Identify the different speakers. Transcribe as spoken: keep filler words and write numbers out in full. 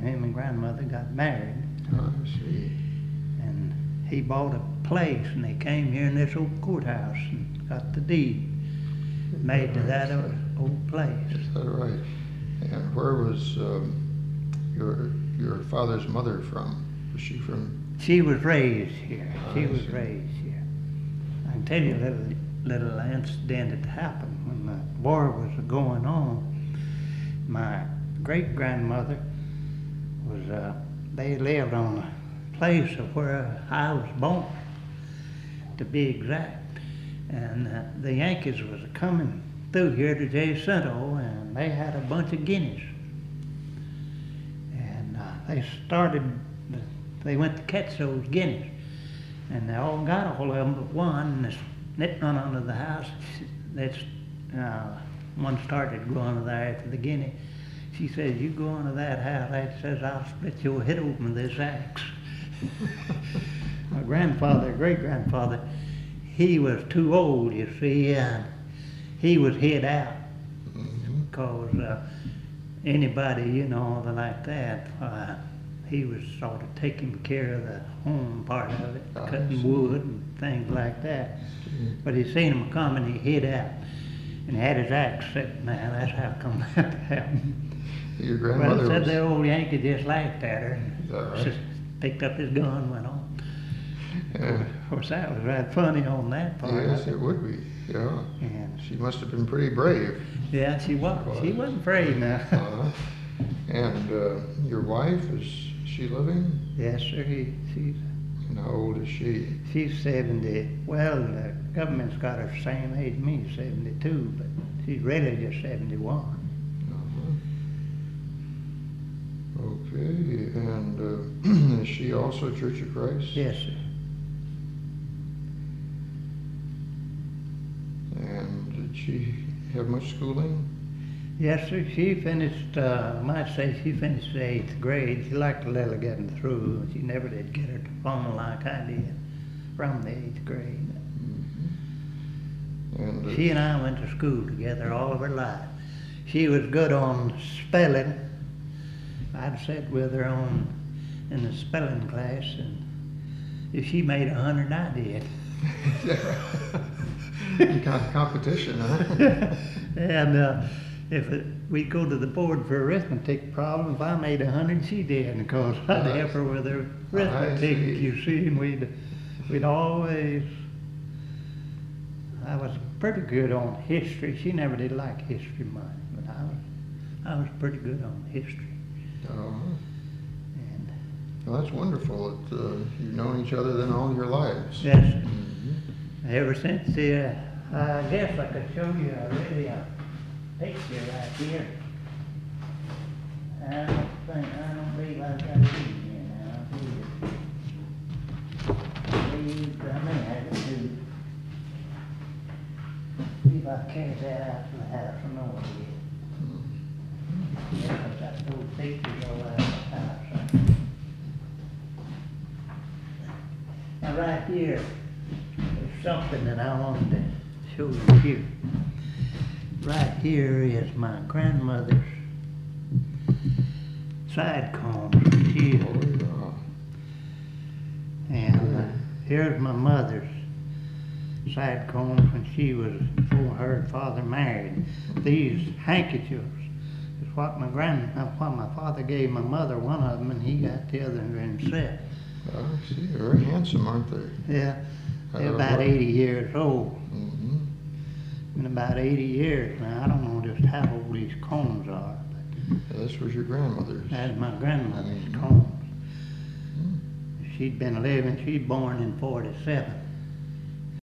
Speaker 1: him and grandmother got married.
Speaker 2: Oh, I see.
Speaker 1: And he bought a place, and they came here in this old courthouse and got the deed made to that old, old place.
Speaker 2: Is that right? And where was um, your your father's mother from? Was she from?
Speaker 1: She was raised here. She
Speaker 2: I
Speaker 1: was
Speaker 2: see.
Speaker 1: raised here. I can tell you a little, little incident that happened when the war was going on. My great-grandmother was, uh, they lived on a place of where I was born, to be exact. And uh, the Yankees was coming through here to Jacinto, and they had a bunch of guineas. And uh, they started, they went to catch those guineas. And they all got all of them but one, and it run under the house. That's, uh, one started going there after the guinea. She says, you go into that house, that says, I'll split your head open with this axe. My grandfather, great-grandfather, he was too old, you see, and he was hid out. Because uh, anybody, you know, like that, uh, he was sort of taking care of the home part of it,
Speaker 2: I
Speaker 1: cutting
Speaker 2: see.
Speaker 1: wood and things like that.
Speaker 2: Mhm.
Speaker 1: But he seen him coming, he hid out. And he had his axe sitting there, that's how come that happened.
Speaker 2: Your
Speaker 1: Well,
Speaker 2: grandmother
Speaker 1: said
Speaker 2: was.
Speaker 1: the old Yankee just laughed at her and
Speaker 2: Is that right?
Speaker 1: just picked up his gun and went on.
Speaker 2: Yeah.
Speaker 1: Of course, that was right funny on that part.
Speaker 2: Yes,
Speaker 1: of
Speaker 2: it would be. Yeah.
Speaker 1: And
Speaker 2: She must have been pretty brave.
Speaker 1: yeah, she was. She
Speaker 2: Was.
Speaker 1: wasn't afraid now.
Speaker 2: Uh, and uh, your wife, is she living?
Speaker 1: Yes, sir. He, she's
Speaker 2: And how old is she?
Speaker 1: she's seventy. Well, the government's got her same age as me, seventy-two, but she's really just seventy-one.
Speaker 2: Uh-huh. Okay. And uh, is she also Church of Christ?
Speaker 1: Yes, sir.
Speaker 2: And did she have much schooling?
Speaker 1: Yes, sir. She finished, uh, I might say she finished the eighth grade. She liked to let her get through. She never did get her diploma like I did from the eighth grade.
Speaker 2: Mm-hmm. And uh,
Speaker 1: She and I went to school together all of her life. She was good on spelling. I'd sat with her on in the spelling class, and if she made a hundred, I did.
Speaker 2: Com- competition, huh?
Speaker 1: And uh, if it, we'd go to the board for arithmetic problem, if I made a hundred, she did, because I'd help her with her arithmetic,
Speaker 2: see.
Speaker 1: you see, and we'd, we'd always, I was pretty good on history. She never did like history much, but I was, I was pretty good on history.
Speaker 2: Uh-huh.
Speaker 1: And
Speaker 2: Well, that's wonderful that uh, you've known each other then all your lives.
Speaker 1: yes,
Speaker 2: Mhm.
Speaker 1: ever since the, uh, I guess I could show you a really a picture right here. I don't think, I don't believe I've got it in here now. I believe, I may have it too. See if I carry that out to the house, I know it is. Yeah, I've got those pictures all out of the house. huh? Now right here, there's something that I wanted to show you here. Right here is my grandmother's side comb. She,
Speaker 2: Oh,
Speaker 1: and uh, here's my mother's side comb when she was, before her and father married. These handkerchiefs is what my grand, uh, what my father gave my mother, one of them, and he got the other himself.
Speaker 2: yeah. I see. Very handsome, aren't they?
Speaker 1: Yeah, they're
Speaker 2: Uh,
Speaker 1: about
Speaker 2: what-
Speaker 1: eighty years old.
Speaker 2: Mhm.
Speaker 1: In about eighty years now. I don't know just how old these combs are, but
Speaker 2: Yeah, this was your grandmother's.
Speaker 1: that's my grandmother's
Speaker 2: Mhm.
Speaker 1: combs.
Speaker 2: Mm.
Speaker 1: She'd been living, she'd born in forty-seven.